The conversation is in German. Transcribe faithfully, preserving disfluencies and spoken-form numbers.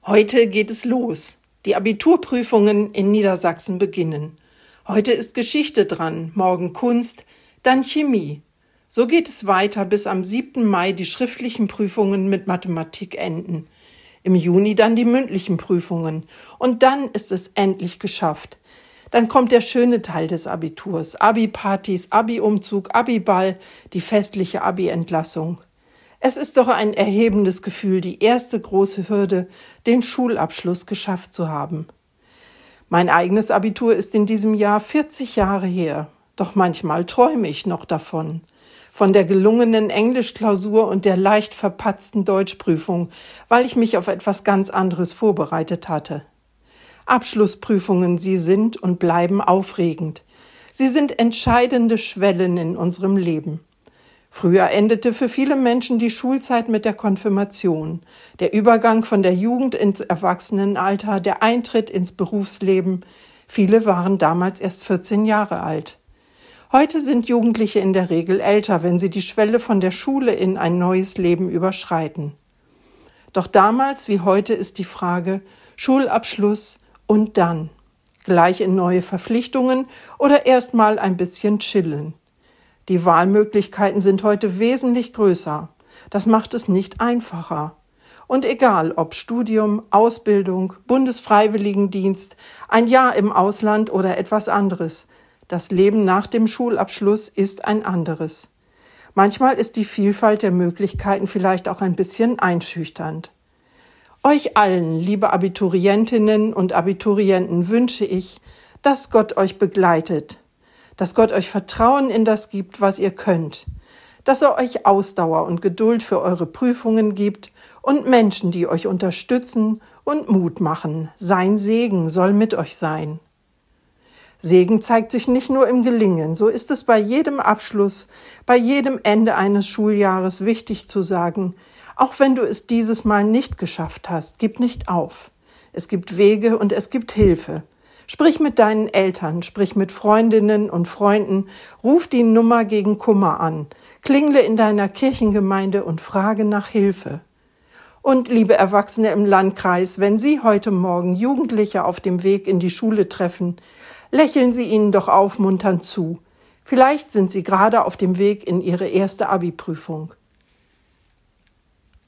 Heute geht es los. Die Abiturprüfungen in Niedersachsen beginnen. Heute ist Geschichte dran, morgen Kunst, dann Chemie. So geht es weiter, bis am siebten Mai die schriftlichen Prüfungen mit Mathematik enden. Im Juni dann die mündlichen Prüfungen. Und dann ist es endlich geschafft. Dann kommt der schöne Teil des Abiturs. Abi-Partys, Abi-Umzug, Abi-Ball, die festliche Abi-Entlassung. Es ist doch ein erhebendes Gefühl, die erste große Hürde, den Schulabschluss geschafft zu haben. Mein eigenes Abitur ist in diesem Jahr vierzig Jahre her. Doch manchmal träume ich noch davon. Von der gelungenen Englischklausur und der leicht verpatzten Deutschprüfung, weil ich mich auf etwas ganz anderes vorbereitet hatte. Abschlussprüfungen, sie sind und bleiben aufregend. Sie sind entscheidende Schwellen in unserem Leben. Früher endete für viele Menschen die Schulzeit mit der Konfirmation, der Übergang von der Jugend ins Erwachsenenalter, der Eintritt ins Berufsleben. Viele waren damals erst vierzehn Jahre alt. Heute sind Jugendliche in der Regel älter, wenn sie die Schwelle von der Schule in ein neues Leben überschreiten. Doch damals wie heute ist die Frage Schulabschluss und dann? Gleich in neue Verpflichtungen oder erst mal ein bisschen chillen? Die Wahlmöglichkeiten sind heute wesentlich größer. Das macht es nicht einfacher. Und egal ob Studium, Ausbildung, Bundesfreiwilligendienst, ein Jahr im Ausland oder etwas anderes, das Leben nach dem Schulabschluss ist ein anderes. Manchmal ist die Vielfalt der Möglichkeiten vielleicht auch ein bisschen einschüchternd. Euch allen, liebe Abiturientinnen und Abiturienten, wünsche ich, dass Gott euch begleitet, dass Gott euch Vertrauen in das gibt, was ihr könnt, dass er euch Ausdauer und Geduld für eure Prüfungen gibt und Menschen, die euch unterstützen und Mut machen. Sein Segen soll mit euch sein. Segen zeigt sich nicht nur im Gelingen, so ist es bei jedem Abschluss, bei jedem Ende eines Schuljahres wichtig zu sagen, auch wenn du es dieses Mal nicht geschafft hast, gib nicht auf. Es gibt Wege und es gibt Hilfe. Sprich mit deinen Eltern, sprich mit Freundinnen und Freunden, ruf die Nummer gegen Kummer an, klingle in deiner Kirchengemeinde und frage nach Hilfe. Und liebe Erwachsene im Landkreis, wenn Sie heute Morgen Jugendliche auf dem Weg in die Schule treffen, lächeln Sie ihnen doch aufmunternd zu. Vielleicht sind sie gerade auf dem Weg in ihre erste Abi-Prüfung.